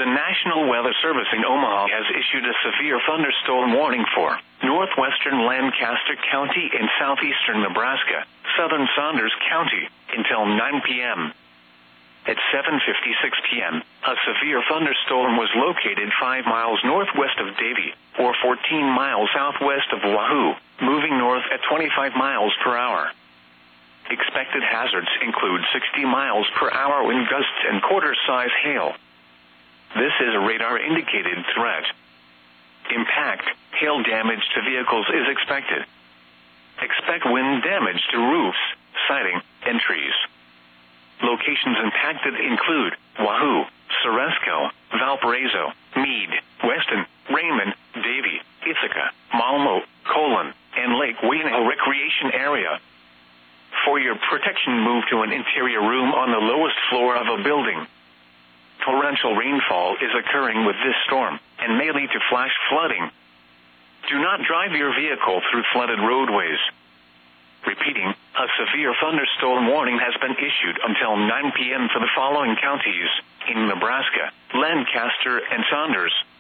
The National Weather Service in Omaha has issued a severe thunderstorm warning for northwestern Lancaster County and southeastern Nebraska, southern Saunders County, until 9 p.m. At 7:56 p.m., a severe thunderstorm was located 5 miles northwest of Davie, or 14 miles southwest of Wahoo, moving north at 25 miles per hour. Expected hazards include 60 miles per hour wind gusts and quarter-size hail. This is a radar-indicated threat. Impact, hail damage to vehicles is expected. Expect wind damage to roofs, siding, and trees. Locations impacted include Wahoo, Ceresco, Valparaiso, Meade, Weston, Raymond, Davie, Ithaca, Malmo, Colon, and Lake Wiener Recreation Area. For your protection, move to an interior room on the lowest floor of a building. Torrential rainfall is occurring with this storm and may lead to flash flooding. Do not drive your vehicle through flooded roadways. Repeating, a severe thunderstorm warning has been issued until 9 p.m. for the following counties in Nebraska, Lancaster, and Saunders.